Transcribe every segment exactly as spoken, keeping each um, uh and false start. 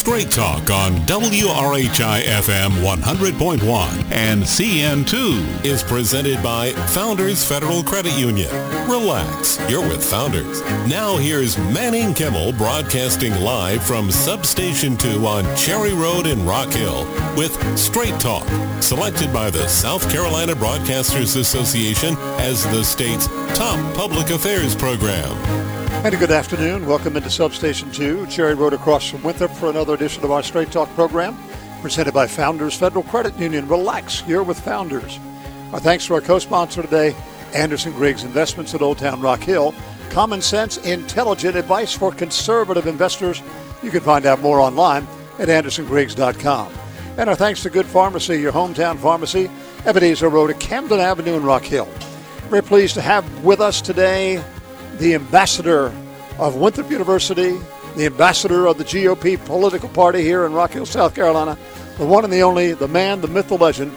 Straight Talk on W R H I F M one hundred point one and C N two is presented by Founders Federal Credit Union. Relax, you're with Founders. Now here's Manning Kimmel broadcasting live from Substation two on Cherry Road in Rock Hill with Straight Talk, selected by the South Carolina Broadcasters Association as the state's top public affairs program. And a good afternoon. Welcome into Substation two, Cherry Road across from Winthrop for another edition of our Straight Talk program, presented by Founders Federal Credit Union. Relax, you're with Founders. Our thanks to our co-sponsor today, Anderson Griggs Investments at Old Town Rock Hill. Common sense, intelligent advice for conservative investors. You can find out more online at anderson griggs dot com. And our thanks to Good Pharmacy, your hometown pharmacy, Ebenezer Road at Camden Avenue in Rock Hill. We're pleased to have with us today the ambassador of Winthrop University, the ambassador of the G O P political party here in Rock Hill, South Carolina, the one and the only, the man, the myth, the legend,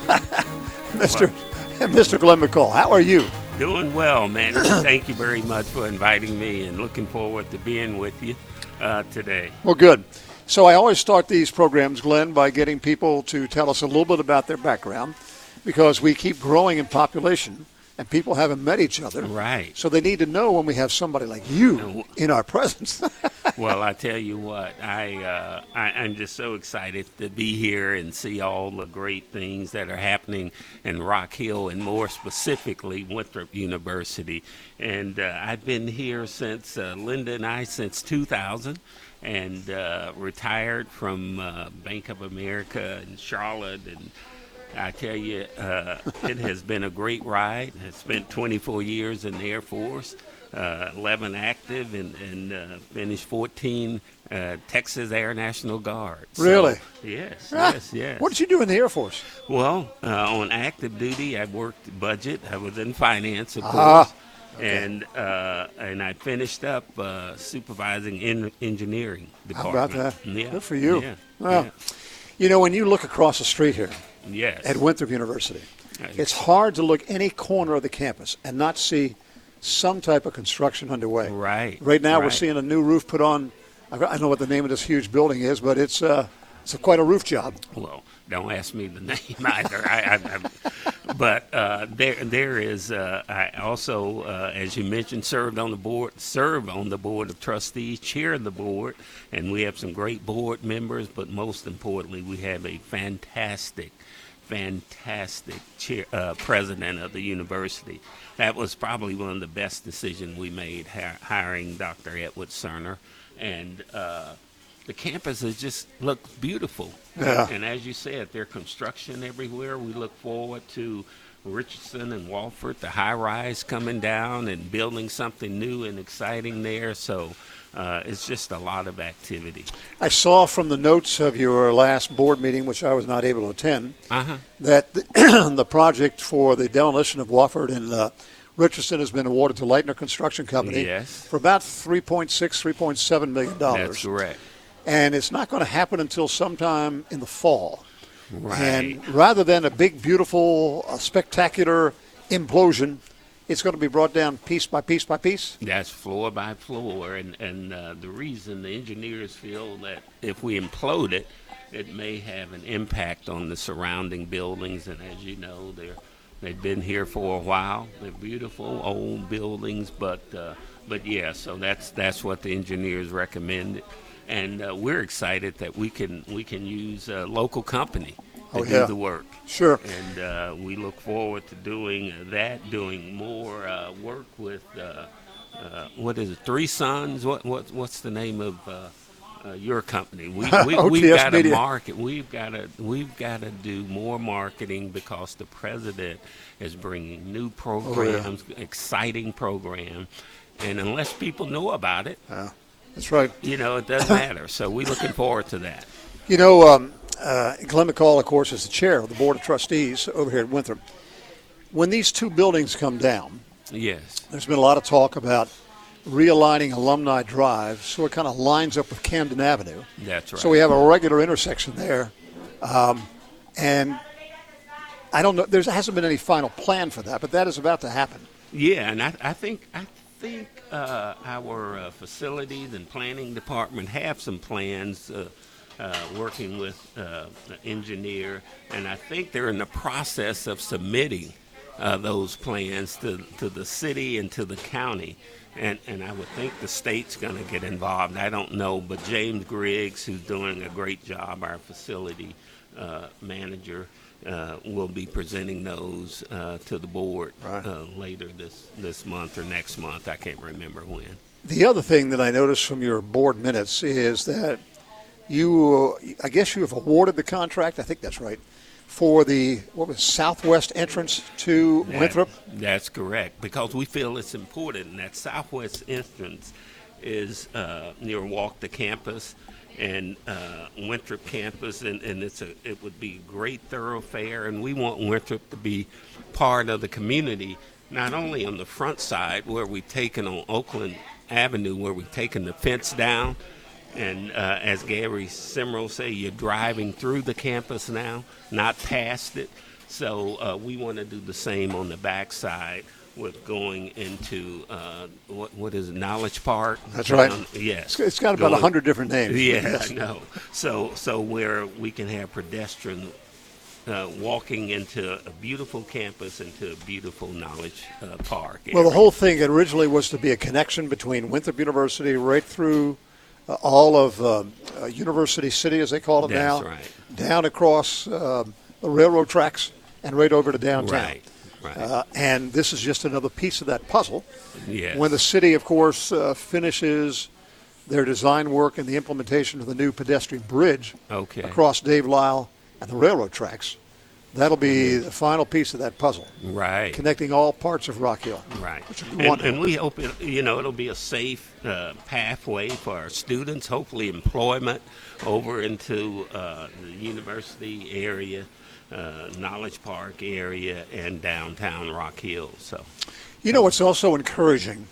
Mister Mister Glenn McCall. How are you? Doing well, man. Thank you very much for inviting me and looking forward to being with you uh, today. Well, good. So I always start these programs, Glenn, by getting people to tell us a little bit about their background because we keep growing in population. And people haven't met each other. Right. So they need to know when we have somebody like you in our presence. Well, I tell you what, I, uh, I, I'm just so excited to be here and see all the great things that are happening in Rock Hill and more specifically Winthrop University. And uh, I've been here since, uh, Linda and I, since two thousand. And uh, retired from uh, Bank of America in Charlotte, and I tell you, uh, it has been a great ride. I spent twenty-four years in the Air Force, uh, eleven active, and, and uh, finished fourteen uh, Texas Air National Guard. So, really? Yes, ah, yes, yes. What did you do in the Air Force? Well, uh, on active duty, I worked budget. I was in finance, of course. Ah, okay. And uh, and I finished up uh, supervising in engineering department. How about that? Yeah. Good for you. Yeah. Well, yeah. You know, when you look across the street here, Yes. at Winthrop University, it's hard to look any corner of the campus and not see some type of construction underway. Right. Right now right. we're seeing a new roof put on. I don't know what the name of this huge building is, but it's uh, it's a, quite a roof job. Well, don't ask me the name either. I, I, I, but uh, there there is. Uh, I also, uh, as you mentioned, served on the board, serve on the board of trustees, chair the board, and we have some great board members. But most importantly, we have a fantastic. fantastic chair, uh, president of the university. That was probably one of the best decisions we made, ha- hiring Doctor Edward Cerner. And uh, the campus has just looks beautiful. Yeah. And as you said, there's construction everywhere. We look forward to Richardson and Walford, the high-rise coming down and building something new and exciting there. So uh, it's just a lot of activity. I saw from the notes of your last board meeting, which I was not able to attend, Uh-huh. that the, the project for the demolition of Wofford and uh, Richardson has been awarded to Leitner Construction Company Yes. for about three point six, three point seven million dollars. That's correct. And it's not going to happen until sometime in the fall. Right. And rather than a big, beautiful, uh, spectacular implosion, it's going to be brought down piece by piece by piece? That's floor by floor, and, and uh, the reason the engineers feel that if we implode it, it may have an impact on the surrounding buildings, and as you know, they're, they've been here for a while. They're beautiful old buildings, but uh, but yeah, so that's that's what the engineers recommended, and uh, we're excited that we can we can use a local company to Oh, do yeah. the work. Sure. And uh, we look forward to doing that, doing more uh, work with, uh, uh, what is it, Three Sons? What, what What's the name of uh, uh, your company? We, we, O T S we've got to Media. market. We've got to we've got to do more marketing because the president is bringing new programs, exciting programs. And unless people know about it, Yeah, that's right. you know, it doesn't matter. So we're looking forward to that. You know, um, uh, Glenn McCall, of course, is the chair of the Board of Trustees over here at Winthrop. When these two buildings come down, Yes. there's been a lot of talk about realigning Alumni Drive so it kind of lines up with Camden Avenue. That's right. So we have a regular intersection there. Um, and I don't know, there hasn't been any final plan for that, but that is about to happen. Yeah, and I, I think I think uh, our uh, facilities and planning department have some plans uh, uh, working with uh, the engineer, and I think they're in the process of submitting uh, those plans to, to the city and to the county. And, and I would think the state's going to get involved. I don't know, but James Griggs, who's doing a great job, our facility uh, manager, uh, will be presenting those uh, to the board right. uh, later this, this month or next month. I can't remember when. The other thing that I noticed from your board minutes is that you, I guess you have awarded the contract, I think that's right, for the, what was it, southwest entrance to That- Winthrop? That's correct, because we feel it's important. And that southwest entrance is uh, near Walk to Campus and uh, Winthrop campus, and, and it's a it would be a great thoroughfare, and we want Winthrop to be part of the community, not only on the front side where we've taken on Oakland Avenue, where we've taken the fence down, and uh, as Gary Simrell say, you're driving through the campus now, not past it. So uh, we want to do the same on the backside with going into, uh, what what is it, Knowledge Park? That's right. Down- yes. It's- it's got about a Going- hundred different names. Yeah, Yes. I know. So, so where we can have pedestrian uh, walking into a beautiful campus, into a beautiful Knowledge uh, Park. Well, the area. whole thing originally was to be a connection between Winthrop University right through uh, all of um, uh, University City, as they call it That's now, right. down across um, the railroad tracks and right over to downtown. Right, right. Uh, and this is just another piece of that puzzle. Yes. When the city, of course, uh, finishes their design work and the implementation of the new pedestrian bridge Okay. across Dave Lyle and the railroad tracks, that'll be the final piece of that puzzle, Right. connecting all parts of Rock Hill. Right. Which would be And, wonderful. and we hope it, you know, it'll be a safe uh, pathway for our students, hopefully employment over into uh, the university area, uh, Knowledge Park area, and downtown Rock Hill. So, You know what's also encouraging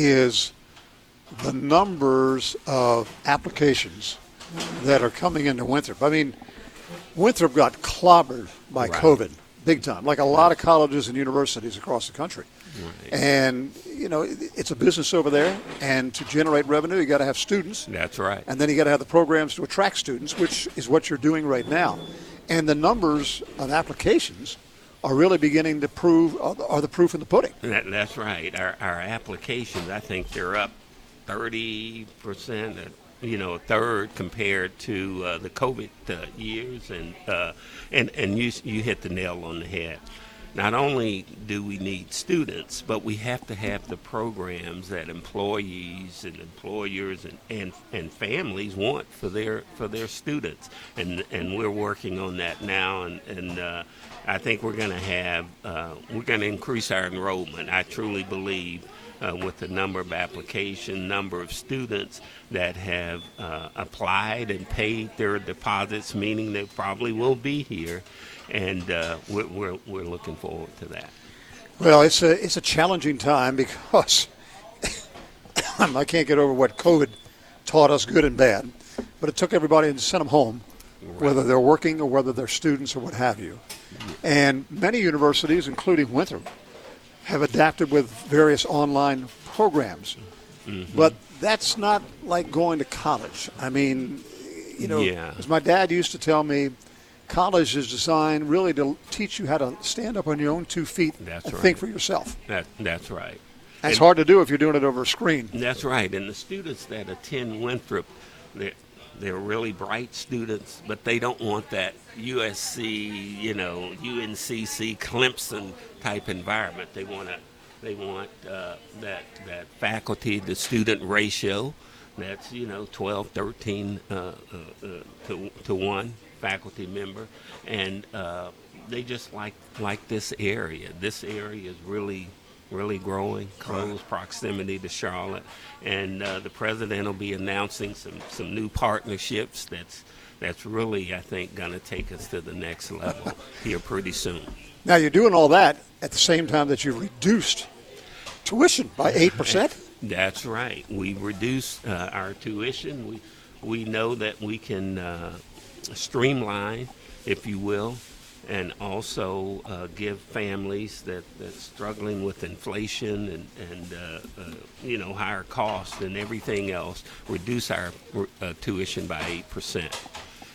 is the numbers of applications that are coming into Winthrop. I mean, Winthrop got clobbered by Right. COVID big time, like a lot of colleges and universities across the country. Right. And, you know, it- it's a business over there, and to generate revenue, you got to have students. that's right. And then you got to have the programs to attract students, which is what you're doing right now. And the numbers of applications are really beginning to prove, are the proof in the pudding. That, that's right. Our, our applications, I think they're up thirty percent, you know, a third compared to uh, the COVID uh, years. And, uh, and, and you, you hit the nail on the head. Not only do we need students, but we have to have the programs that employees and employers and, and, and families want for their for their students, and and we're working on that now. And, and uh, I think we're going to have uh, we're going to increase our enrollment. I truly believe uh, with the number of application, number of students that have uh, applied and paid their deposits, meaning they probably will be here. And uh, we're, we're we're looking forward to that. Well, it's a it's a challenging time because I can't get over what COVID taught us, good and bad. But it took everybody and sent them home, whether they're working or whether they're students or what have you. And many universities, including Winthrop, have adapted with various online programs. Mm-hmm. But that's not like going to college. I mean, you know, Yeah. as my dad used to tell me, college is designed really to teach you how to stand up on your own two feet That's and right. think for yourself. That that's right. And it's And- hard to do if you're doing it over a screen. That's right. And the students that attend Winthrop, they're, they're really bright students, but they don't want that U S C, you know, U N C C, Clemson type environment. They want to, they want uh, that that faculty to student ratio. That's, you know, twelve, thirteen uh, uh, uh, to to one faculty member, and uh, they just like like this area. This area is really. really growing, close proximity to Charlotte, and uh, the president will be announcing some, some new partnerships that's that's really, I think, going to take us to the next level here pretty soon. Now, you're doing all that at the same time that you reduced tuition by eight percent. That's right. We reduced uh, our tuition. We we know that we can uh, streamline, if you will, and also uh, give families that that's struggling with inflation and, and uh, uh, you know, higher costs and everything else, reduce our uh, tuition by eight percent.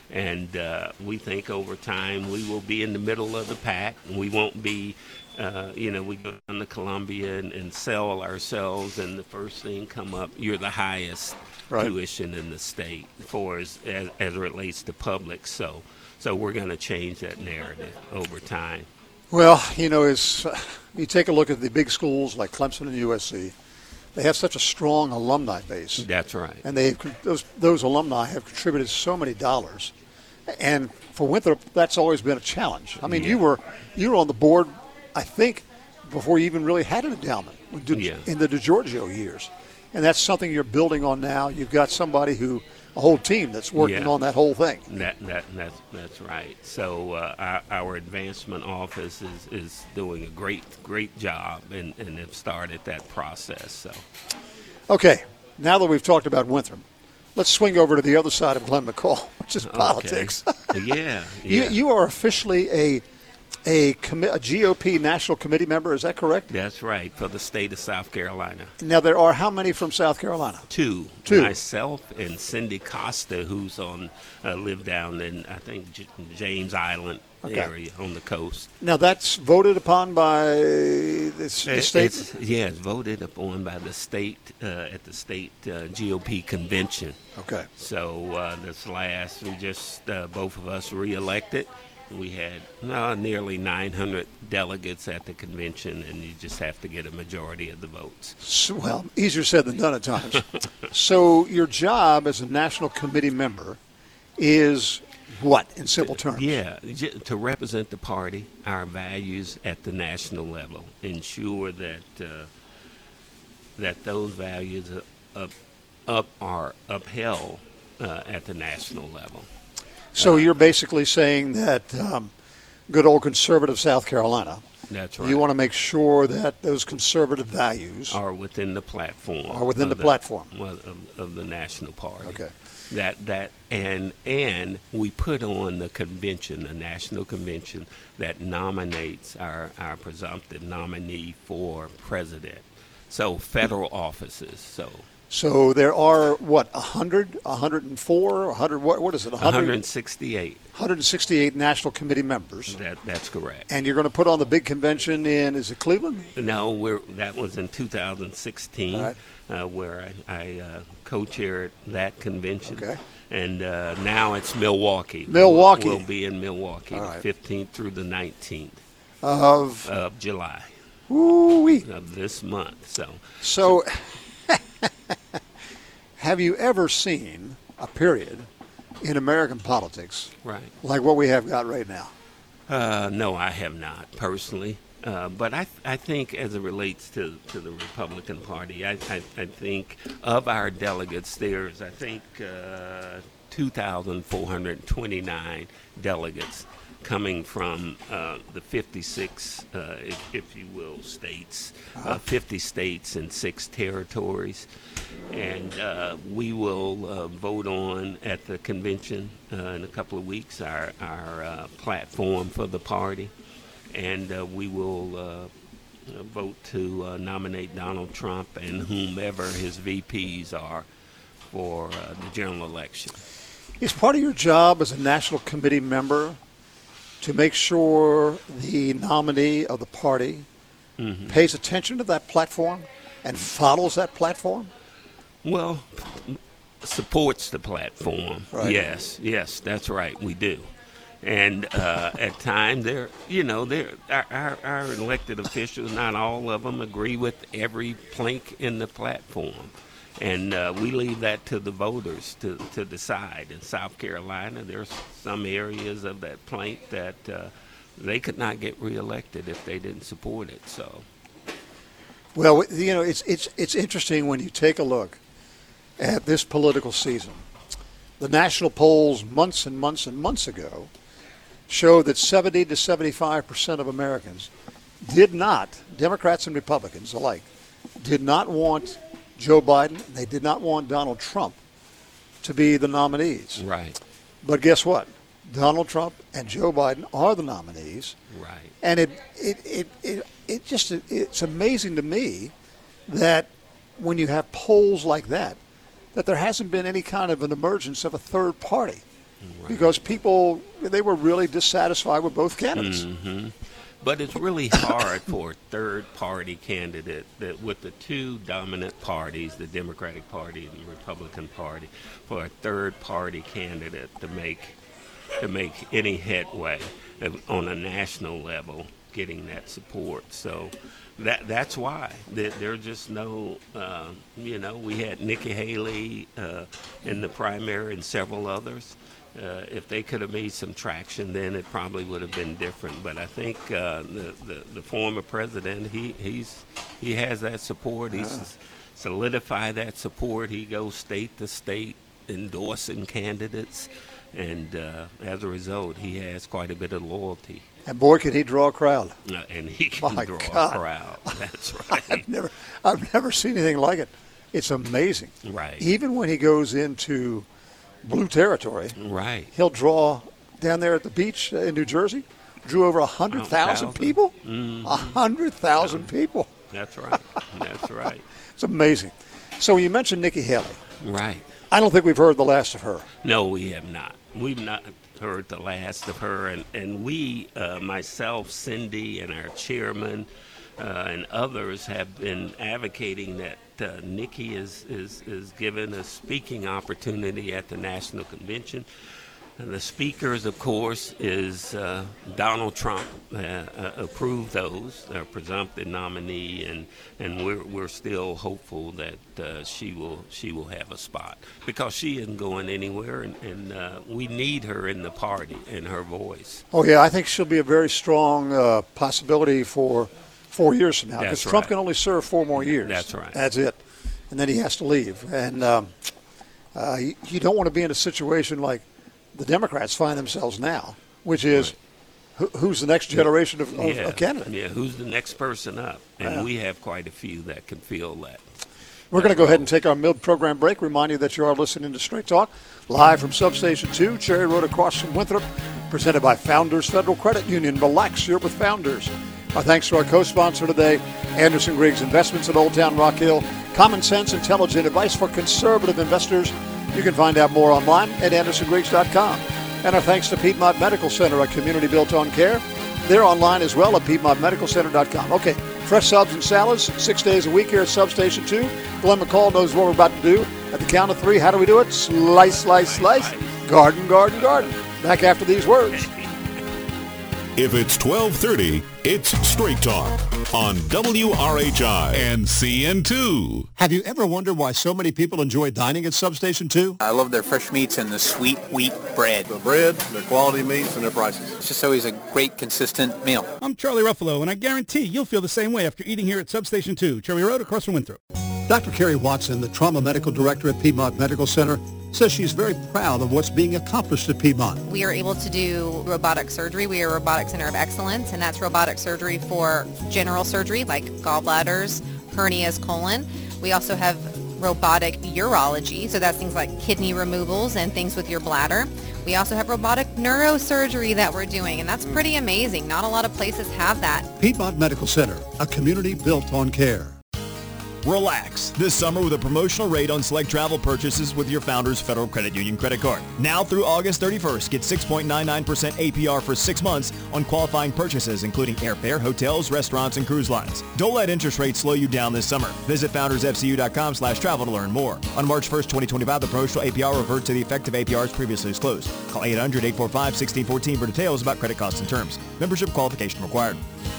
And uh, we think over time we will be in the middle of the pack. And we won't be, uh, you know, we go down to Columbia and, and sell ourselves, and the first thing come up, you're the highest right. tuition in the state for as, as, as it relates to public. So, so we're going to change that narrative over time. Well, you know, as uh, you take a look at the big schools like Clemson and U S C, they have such a strong alumni base. That's right. And they those those alumni have contributed so many dollars. And for Winthrop, that's always been a challenge. I mean, yeah. you were you were on the board, I think, before you even really had an endowment yeah. in the DeGiorgio years. And that's something you're building on now. You've got somebody who, a whole team that's working yeah. on that whole thing. That that that's that's right. So uh, our, our advancement office is, is doing a great great job and, and have started that process. So, okay, now that we've talked about Winthrop, let's swing over to the other side of Glenn McCall, which is okay. politics. yeah, yeah. You you are officially a. A, commi- a G O P National Committee member, is that correct? That's right, for the state of South Carolina. Now, there are how many from South Carolina? Two. Two. Myself and Cindy Costa, who's on, uh, live down in, I think, J- James Island okay. area on the coast. Now, that's voted upon by the, the state? It's, yeah, it's voted upon by the state, uh, at the state uh, G O P convention. Okay. So uh, this last, we just, uh, both of us reelected. We had uh, nearly nine hundred delegates at the convention, and you just have to get a majority of the votes. So, well, easier said than done at times. So your job as a national committee member is what, in simple terms? Yeah, to represent the party, our values at the national level, ensure that uh, that those values up, up are upheld uh, at the national level. So you're basically saying that um, good old conservative South Carolina, that's right. You want to make sure that those conservative values are within the platform. Are within the, the platform of, of the national party. Okay. That that and and we put on the convention, the national convention that nominates our, our presumptive nominee for president. So federal offices. So. So there are, what, one hundred, one hundred four, one hundred, what, what is it? one hundred, one hundred sixty-eight. one hundred sixty-eight national committee members. That That's correct. And you're going to put on the big convention in, is it Cleveland? No, we're, that was in two thousand sixteen, right. uh, where I, I uh, co-chaired that convention. Okay. And uh, now it's Milwaukee. Milwaukee. We'll, we'll be in Milwaukee, All the right. fifteenth through the nineteenth of, of July. Woo-wee. Of this month. So. So. Have you ever seen a period in American politics right. like what we have got right now? Uh, no, I have not personally. Uh, but I, I think as it relates to, to the Republican Party, I, I, I think of our delegates, there's, I think, uh, two thousand four hundred twenty-nine delegates coming from uh, the fifty-six, uh, if, if you will, states, uh, fifty states and six territories. And uh, we will uh, vote on at the convention uh, in a couple of weeks our, our uh, platform for the party. And uh, we will uh, vote to uh, nominate Donald Trump and whomever his V Ps are for uh, the general election. Is part of your job as a national committee member to make sure the nominee of the party mm-hmm. pays attention to that platform and follows that platform? Well, supports the platform. Right. Yes, yes, that's right. We do. And uh, at times, they're, you know, they're, our, our, our elected officials, not all of them agree with every plank in the platform. And uh, we leave that to the voters to, to decide. In South Carolina, there's some areas of that plank that uh, they could not get reelected if they didn't support it. So, well, you know, it's it's it's interesting when you take a look at this political season. The national polls months and months and months ago showed that seventy to seventy-five percent of Americans did not, Democrats and Republicans alike, did not want Joe Biden. They did not want Donald Trump to be the nominees. Right. But guess what? Donald Trump and Joe Biden are the nominees. Right. And it it it it, it just it's amazing to me that when you have polls like that, that there hasn't been any kind of an emergence of a third party. right. because people, they were really dissatisfied with both candidates. Mm-hmm. But it's really hard for a third-party candidate that with the two dominant parties, the Democratic Party and the Republican Party, for a third-party candidate to make to make any headway on a national level, getting that support. So that that's why there, there's just no, uh, you know, we had Nikki Haley uh, in the primary and several others. Uh, if they could have made some traction, then it probably would have been different. But I think uh, the, the the former president, he he's he has that support. He's uh. solidified that support. He goes state to state endorsing candidates, and uh, as a result, he has quite a bit of loyalty. And boy, can he draw a crowd! Uh, and he can My draw God. a crowd. That's right. I've never I've never seen anything like it. It's amazing. Right. Even when he goes into blue territory, right? He'll draw down there at the beach in New Jersey. Drew over a hundred thousand people. A mm-hmm. hundred thousand people. That's right. That's right. It's amazing. So you mentioned Nikki Haley. Right. I don't think we've heard the last of her. No, we have not. We've not heard the last of her, and and we, uh, myself, Cindy, and our chairman, uh, and others have been advocating that. Uh, Nikki is, is, is given a speaking opportunity at the National Convention. And the speakers, of course, is uh, Donald Trump uh, uh, approved those, our presumptive nominee, and, and we're we're still hopeful that uh, she will she will have a spot because she isn't going anywhere, and, and uh, we need her in the party and her voice. Oh yeah, I think she'll be a very strong uh, possibility for. Four years from now, because right. Trump can only serve four more years. That's right. That's it. And then he has to leave. And um, uh, you, you don't want to be in a situation like the Democrats find themselves now, which is right. who, who's the next generation of, of, yeah. of candidate? Yeah, who's the next person up? And yeah. we have quite a few that can feel that. We're going to go ahead and take our mid-program break. Remind you that you are listening to Straight Talk, live from Substation two, Cherry Road across from Winthrop, presented by Founders Federal Credit Union. Relax, you're with Founders. Our thanks to our co-sponsor today, Anderson Griggs Investments at Old Town Rock Hill. Common sense, intelligent advice for conservative investors. You can find out more online at anderson griggs dot com. And our thanks to Piedmont Medical Center, a community built on care. They're online as well at piedmont medical center dot com. Okay, fresh subs and salads, six days a week here at Substation two. Glenn McCall knows what we're about to do. At the count of three, how do we do it? Slice, slice, slice. Garden, garden, garden. Back after these words. If it's twelve thirty, it's Straight Talk on W R H I and C N two. Have you ever wondered why so many people enjoy dining at Substation two? I love their fresh meats and the sweet wheat bread. The bread, their quality meats, and their prices. It's just always a great, consistent meal. I'm Charlie Ruffalo, and I guarantee you'll feel the same way after eating here at Substation two, Cherry Road across from Winthrop. Doctor Carrie Watson, the trauma medical director at Piedmont Medical Center, says she's very proud of what's being accomplished at Piedmont. We are able to do robotic surgery. We are a robotic center of excellence, and that's robotic surgery for general surgery like gallbladders, hernias, colon. We also have robotic urology, so that's things like kidney removals and things with your bladder. We also have robotic neurosurgery that we're doing, and that's pretty amazing. Not a lot of places have that. Piedmont Medical Center, a community built on care. Relax this summer with a promotional rate on select travel purchases with your Founders Federal Credit Union credit card. Now through August thirty-first, get six point nine nine percent A P R for six months on qualifying purchases, including airfare, hotels, restaurants, and cruise lines. Don't let interest rates slow you down this summer. Visit founders f c u dot com slash travel to learn more. On March first, twenty twenty-five, the promotional A P R will revert to the effective A P Rs previously disclosed. Call eight hundred, eight four five, one six one four for details about credit costs and terms. Membership qualification required.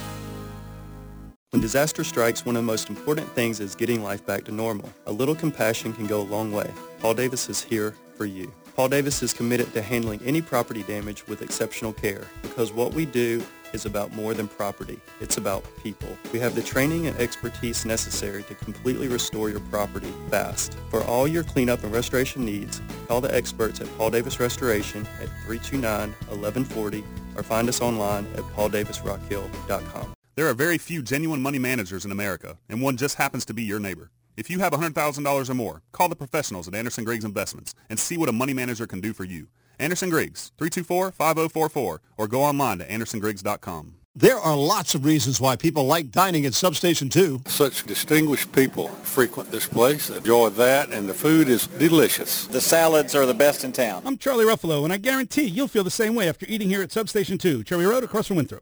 When disaster strikes, one of the most important things is getting life back to normal. A little compassion can go a long way. Paul Davis is here for you. Paul Davis is committed to handling any property damage with exceptional care because what we do is about more than property. It's about people. We have the training and expertise necessary to completely restore your property fast. For all your cleanup and restoration needs, call the experts at Paul Davis Restoration at three two nine, one one four zero or find us online at paul davis rock hill dot com. There are very few genuine money managers in America, and one just happens to be your neighbor. If you have one hundred thousand dollars or more, call the professionals at Anderson Griggs Investments and see what a money manager can do for you. Anderson Griggs, three two four, five zero four four, or go online to anderson griggs dot com. There are lots of reasons why people like dining at Substation two. Such distinguished people frequent this place, enjoy that, and the food is delicious. The salads are the best in town. I'm Charlie Ruffalo, and I guarantee you'll feel the same way after eating here at Substation two, Cherry Road across from Winthrop.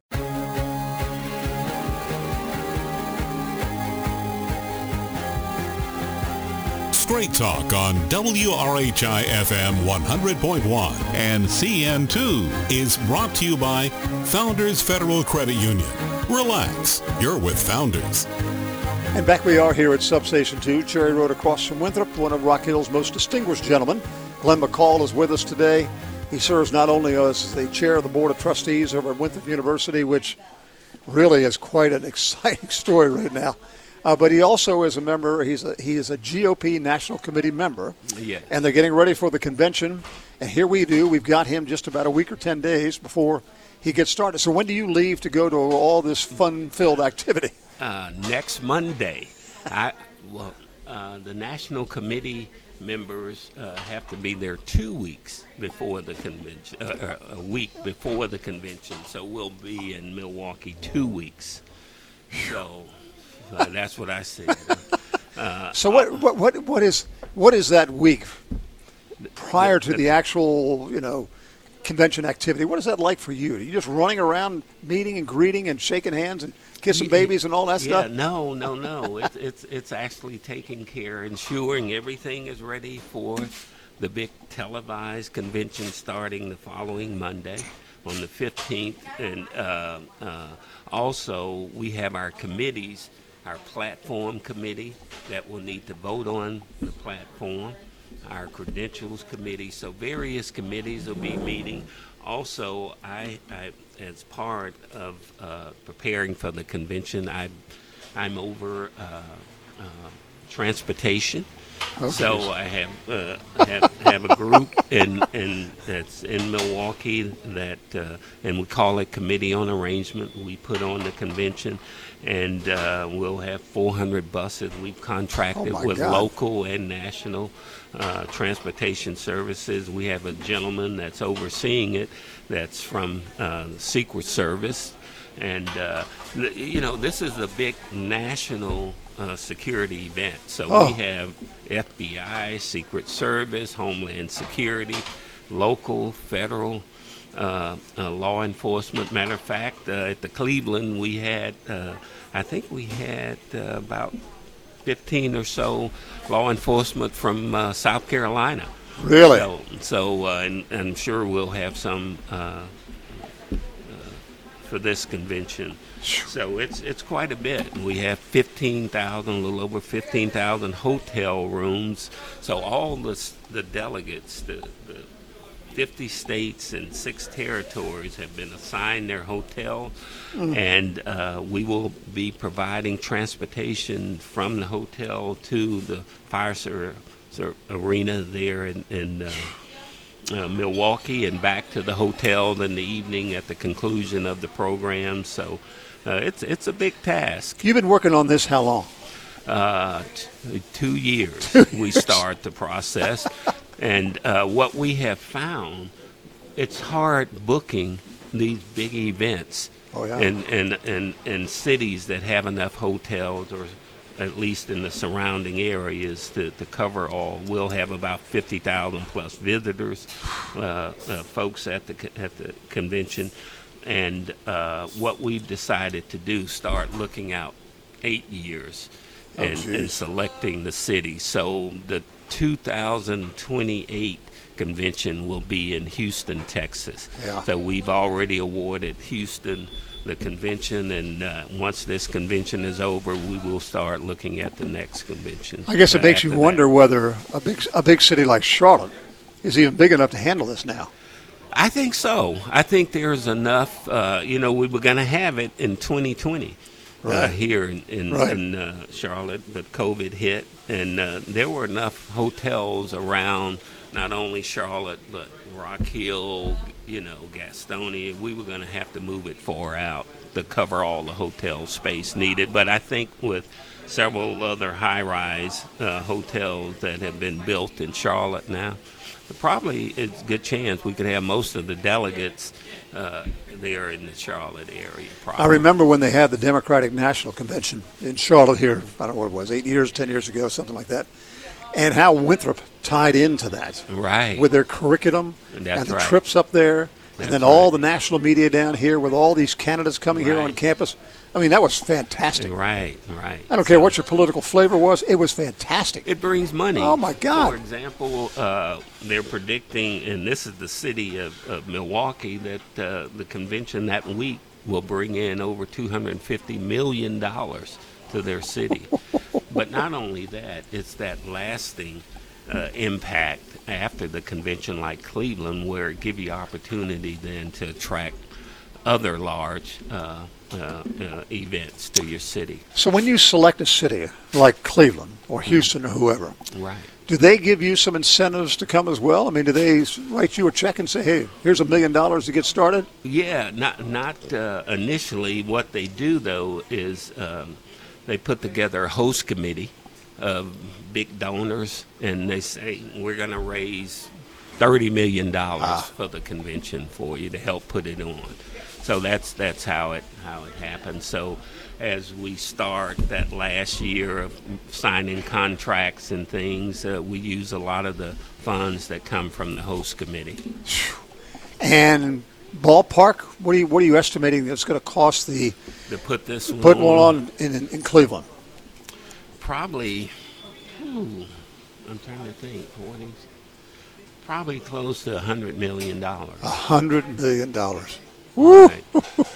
Straight Talk on W R H I F M one hundred point one and C N two is brought to you by Founders Federal Credit Union. Relax, you're with Founders. And back we are here at Substation two, Cherry Road across from Winthrop. One of Rock Hill's most distinguished gentlemen, Glenn McCall, is with us today. He serves not only as the chair of the Board of Trustees over at Winthrop University, which really is quite an exciting story right now, Uh, but he also is a member. He's a, he is a G O P National Committee member. Yeah. And they're getting ready for the convention. And here we do. We've got him just about a week or ten days before he gets started. So when do you leave to go to all this fun-filled activity? Uh, next Monday. I well, uh, the National Committee members uh, have to be there two weeks before the convention, uh, a week before the convention. So we'll be in Milwaukee two weeks. So. Uh, that's what I said. Uh, so what, what what what is what is that week prior to the actual, you know, convention activity? What is that like for you? Are you just running around meeting and greeting and shaking hands and kissing babies and all that yeah, stuff? No, no, no. it's it's it's actually taking care, ensuring everything is ready for the big televised convention starting the following Monday on the fifteenth, and uh, uh, also we have our committees. Our platform committee that will need to vote on the platform, our credentials committee. So various committees will be meeting. Also, I, I as part of uh, preparing for the convention, I, I'm over uh, uh, transportation. Okay. So I have uh, have, have a group in, in that's in Milwaukee that, uh, and we call it Committee on Arrangement. We put on the convention, and uh, we'll have four hundred buses. We've contracted oh with God. local and national uh, transportation services. We have a gentleman that's overseeing it that's from uh, the Secret Service. And, uh, you know, this is a big national uh, security event. So oh. we have F B I, Secret Service, Homeland Security, local, federal uh, uh, law enforcement. Matter of fact, uh, at the Cleveland, we had, uh, I think we had uh, about fifteen or so law enforcement from uh, South Carolina. Really? So, so uh, and, and I'm sure we'll have some uh, for this convention. So it's it's quite a bit. We have fifteen thousand, a little over fifteen thousand hotel rooms. So all the, the delegates, the, the fifty states and six territories have been assigned their hotel, mm. and uh, we will be providing transportation from the hotel to the fire ser- ser- arena there in, in uh, Uh, Milwaukee and back to the hotel in the evening at the conclusion of the program. So uh, it's it's a big task. You've been working on this how long? Uh, t- two years. Two we years. start the process. And uh, what we have found, it's hard booking these big events oh, yeah. in, in, in, in cities that have enough hotels, or at least in the surrounding areas, to, to cover all. We'll have about fifty thousand plus visitors, uh, uh, folks at the at the convention. And uh, what we've decided to do, start looking out eight years and, oh, and selecting the city. So the two thousand twenty-eight convention will be in Houston, Texas. Yeah. So we've already awarded Houston the convention, and uh, once this convention is over, we will start looking at the next convention. I guess it makes you wonder that. whether a big a big city like Charlotte is even big enough to handle this now. I think so. I think there's enough. Uh, you know, we were going to have it in twenty twenty right. uh, here in, in, right. in uh, Charlotte, but COVID hit, and uh, there were enough hotels around, not only Charlotte, but Rock Hill, you know, Gastonia. We were going to have to move it far out to cover all the hotel space needed. But I think with several other high-rise uh, hotels that have been built in Charlotte now, probably it's a good chance we could have most of the delegates uh, there in the Charlotte area. Probably. I remember when they had the Democratic National Convention in Charlotte here, I don't know what it was, eight years, ten years ago, something like that, and how Winthrop tied into that. Right. With their curriculum That's and the right. trips up there, That's and then right. all the national media down here with all these candidates coming here Right. on campus. I mean, that was fantastic. Right, right. I don't care what your political flavor was. It was fantastic. It brings money. Oh, my God. For example, uh, they're predicting, and this is the city of, of Milwaukee, that uh, the convention that week will bring in over two hundred fifty million dollars to their city. But not only that, it's that lasting uh, impact after the convention like Cleveland, where it gives you opportunity then to attract other large uh, uh, uh, events to your city. So when you select a city like Cleveland or Houston or whoever, Right. do they give you some incentives to come as well? I mean, do they write you a check and say, hey, here's a million dollars to get started? Yeah, not not uh, initially. What they do, though, is um, they put together a host committee of big donors, and they say, we're going to raise thirty million dollars ah. for the convention for you to help put it on. So that's that's how it how it happens. So as we start that last year of signing contracts and things, uh, we use a lot of the funds that come from the host committee. And ballpark, what are you what are you estimating that's going to cost the to put this one put one on? on in, in, in Cleveland? Probably, ooh, I'm trying to think. What is, probably close to a hundred million dollars. A hundred million dollars. Woo! Right.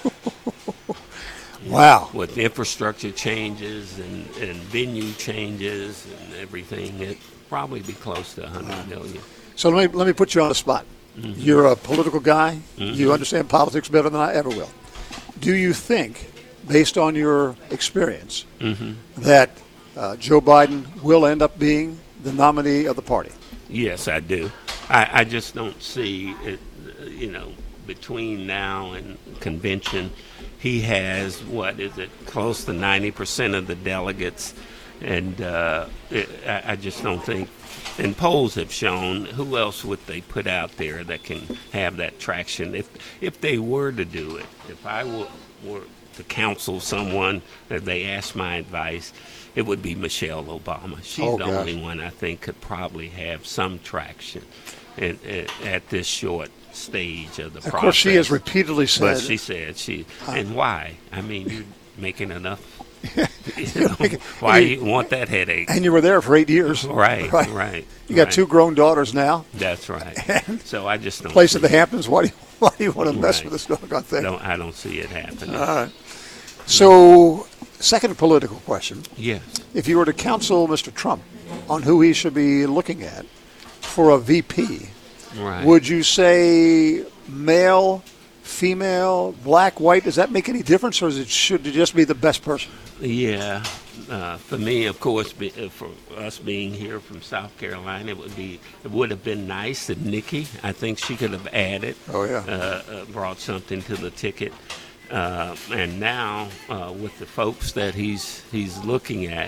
Wow. With infrastructure changes and, and venue changes and everything, it probably be close to a hundred million. So let me let me put you on the spot. Mm-hmm. You're a political guy. Mm-hmm. You understand politics better than I ever will. Do you think, based on your experience, mm-hmm. that uh, Joe Biden will end up being the nominee of the party? Yes, I do. I, I just don't see it, you know, between now and convention, he has, what is it, close to ninety percent of the delegates. And uh, it, I, I just don't think, and polls have shown, who else would they put out there that can have that traction? If if they were to do it, if I were, were to counsel someone, that they asked my advice, it would be Michelle Obama. She's oh, the gosh. only one I think could probably have some traction at, at, at this short stage of the of process. Of course, she has repeatedly said. But she said she, uh, and why? I mean, you're making enough. You know, why you, you want that headache? And you were there for eight years. Right, right. right you got right. two grown daughters now. That's right. So I just don't. Place at the Hamptons. Why do you, why do you want to mess right. with this doggone thing? Don't, I don't see it happening. All right. So, second political question. Yes. If you were to counsel Mister Trump on who he should be looking at for a V P, right. would you say male, female, black, white? Does that make any difference, or is it, should it just be the best person? Yeah. Uh, for me, of course, be, uh, for us being here from South Carolina, it would be it would have been nice if Nikki, I think she could have added, oh yeah, uh, uh, brought something to the ticket. Uh, and now uh, with the folks that he's he's looking at,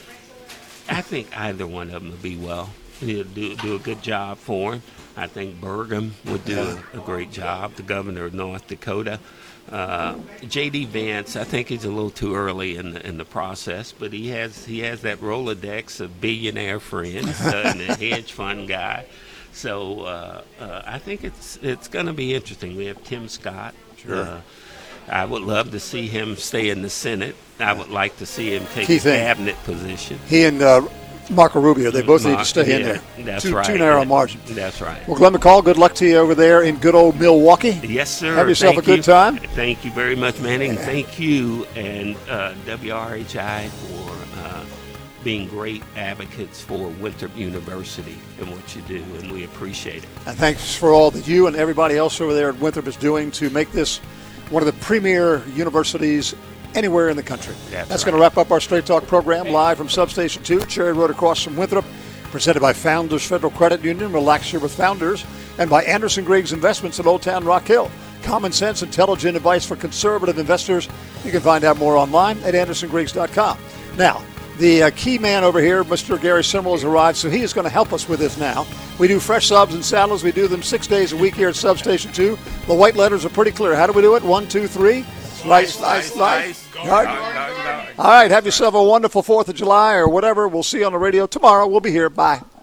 I think either one of them would be well. He'll do do a good job for him. I think Burgum would do yeah. a, a great job, the governor of North Dakota. Uh, J D. Vance, I think he's a little too early in the in the process, but he has he has that Rolodex of billionaire friends uh, and a hedge fund guy. So uh, uh, I think it's it's going to be interesting. We have Tim Scott. Sure. Uh, I would love to see him stay in the Senate. I would like to see him take Key a thing. cabinet position. He and uh, Marco Rubio, they both Mark, need to stay yeah, in there. That's too, right. Too narrow a margin. That's right. Well, Glenn McCall, good luck to you over there in good old Milwaukee. Yes, sir. Have yourself Thank a good you. time. Thank you very much, Manning. Yeah. Thank you and uh, W R H I for uh, being great advocates for Winthrop University and what you do, and we appreciate it. And thanks for all that you and everybody else over there at Winthrop is doing to make this one of the premier universities anywhere in the country. That's, That's right. going to wrap up our Straight Talk program live from Substation two, Cherry Road across from Winthrop, presented by Founders Federal Credit Union. Relax here with Founders, and by Anderson Griggs Investments in Old Town Rock Hill. Common sense, intelligent advice for conservative investors. You can find out more online at anderson griggs dot com. Now, The uh, key man over here, Mister Gary Simmel, has arrived, so he is going to help us with this now. We do fresh subs and salads. We do them six days a week here at Substation two. The white letters are pretty clear. How do we do it? One, two, three. Slice, slice, slice. All right. All right, have yourself a wonderful fourth of July or whatever. We'll see you on the radio tomorrow. We'll be here. Bye.